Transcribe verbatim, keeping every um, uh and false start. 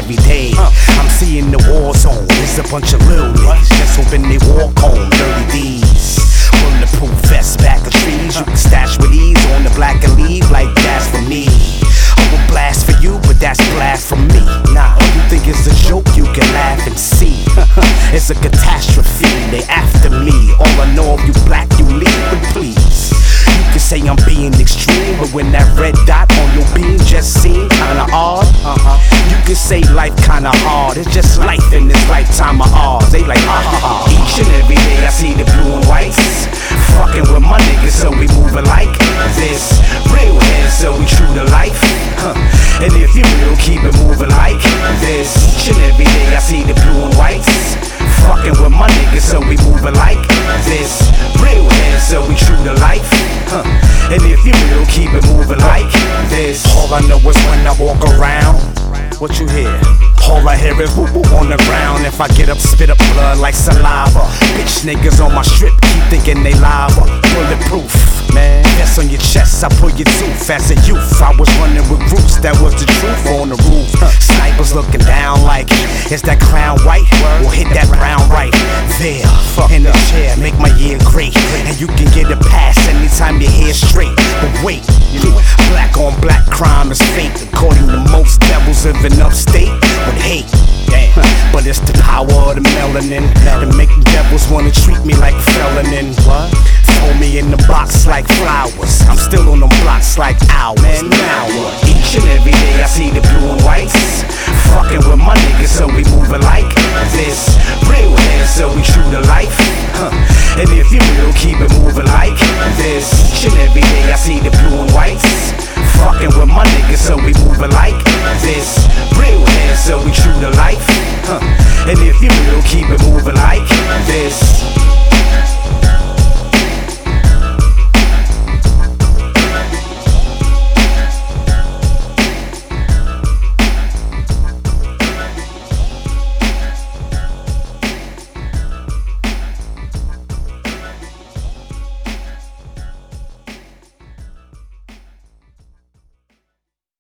every day. I'm seeing the war zone. There's a bunch of little niggas just hoping they walk home. Dirty D's, bulletproof vest, back of trees. You can stash with ease on the black and leave like that's for me. I will blast for you, but that's blast from me. Nah, all you think is a joke, you can laugh and see. It's a catastrophe, they after me. All I know of you black, you leave, but please. You can say I'm being extreme, but when that red dot on your beam just seemed kinda odd, uh-huh. You can say life kinda hard. It's just life in this lifetime of ours. They like, ah ha ha. Each and every day I see the blue and whites. Fucking with my niggas, so we moving like this. Real heads, so we true to life. Huh. And if you real, keep it moving like this. Each and every day I see the blue and whites. Fucking with my niggas, so we moving like this. Real heads, so we true to life. Huh. And if you real, keep it moving like this. All I know is when I walk around, what you hear? All I hear is woo woo on the ground. If I get up, spit up blood like saliva. Bitch niggas on my strip keep thinking they lava. Bulletproof, man. Yes on your chest, I pull your tooth. As a youth, I was running with groups, that was the truth on the roof. Snipers looking down like, is that clown white? We'll hit that brown right there. In the chair, make my year great. And you can get a pass anytime your hair straight. But wait, black on black crime is fake. According to most devils living upstate with hate. Damn. But it's the power of the melanin that make devils wanna treat me like a felon. What? Throw me in the box like flowers. I'm still on them blocks like hours. Man, now what? Each and every day I see the blue and whites. Fucking with my niggas, so we moving like this. Real heads, so we true to life. Huh. And if you real, keep it moving like this. Each and every day I see the blue and whites. Fucking with my niggas, so we moving like this. Real heads, so we true to life. Huh. And if you real, keep it moving